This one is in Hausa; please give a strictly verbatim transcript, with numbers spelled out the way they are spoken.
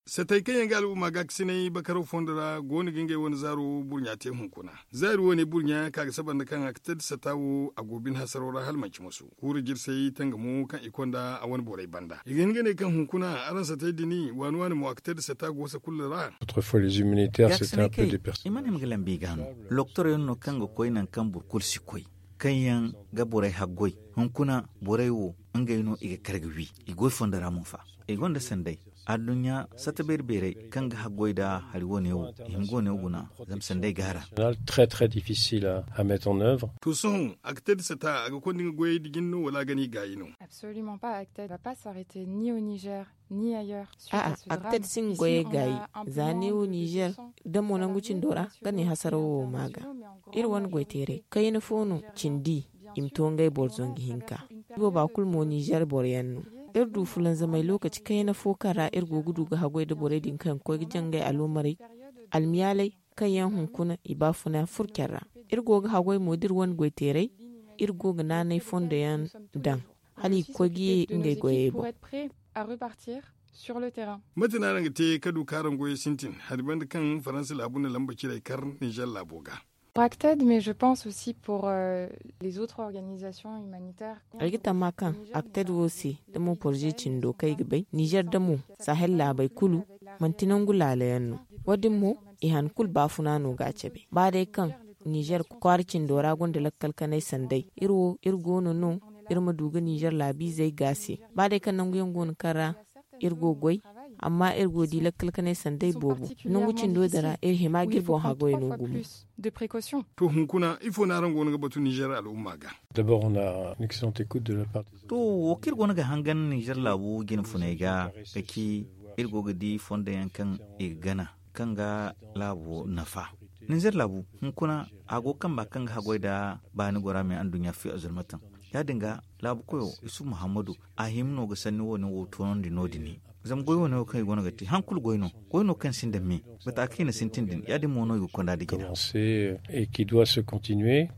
Satai kan yanga al'umma ga kisinai bakaro fondara goni gingai wani zaro burnya te hunkuna. Zaro wani burnya kaga saban da kan aktar satawo a gobin hasarora halmanci musu. Kuri jirsai tanga mu kan ikonda a wani borai banda. Igin gane kan hunkuna aran satai dini wani wani mu aktar satago wasa kullara. Autrefois les humanitaires c'était un peu des personnes. Iman himgalan bigano. Loktor yonno kan go koy nan kan burkul si koy. Kanyan ga borai haggoi. Hunkuna borai wo ngaino iga kargwi. Igoy fondara mun fa. Igonda sandai. Adunya sata berbere kanga hagoida haliwoneo himgoneo guna zamsande gara très très difficile à, à mettre en œuvre. To son acted sata aga kondin goye digino wala gani gayino. Absolument pas, acted va pas s'arrêter ni au Niger ni ailleurs. Ah acted sin goye gayi zane au Niger da monangucin dora gani hasaro maga irwan goitere kayina fono cindi imtongai bolzongi hinka ibo ba kulmo Niger boryanno irdu fulan zamai lokaci kai na fokara irgo gudu ga hagwai da boredin kan ko jangai alomari almiyalai kan yan hunkuna ibafuna furkyarra irgo ga hagwai modir wan goiterai irgo ga nanai fonda yan dan hali kogi ngai goye bo à repartir sur le terrain. Matina ranga te kadu karan goye sintin hadiban kan faransa labuna lamba kirai kar Niger laboga. Pour Acted, mais je pense aussi pour euh, les autres organisations humanitaires. Algita makan Acted wosi da mu porje cindo kai gabai Niger da mu Sahel labai kulu mantinan gulala yanno wadin mu ihan kul bafuna no gacebe ba dai kan Niger kwarcin dora gonda lakkal kanai sandai irwo irgo no no irma duga Niger labi zai gase ba dai kan nan guyen gon kara irgo goy amma irgo di lakkal kanai sandai bobo nungu cindo dara ir hima girbo hagoy no gumu de précaution. To hunkuna ifo na rango nga batu Niger al'umma ga. D'abord on a une excellente écoute de la part des. To wokir gona ga hangan Niger labu gin funaiga kaki irgo gadi fonda yankan igana kanga labu nafa. Niger labu hunkuna ago kan ba kanga hagoy da ba ni gora mai andunya fi azurmatan. Ya dinga labu koyo isu Muhammadu ahimno ga sanni woni wotonon dinodini. Zam goyo no kai gona gati hankul goyno goyno kan sin da me bata kina sintin din ya di mono go konda digina et qui doit se continuer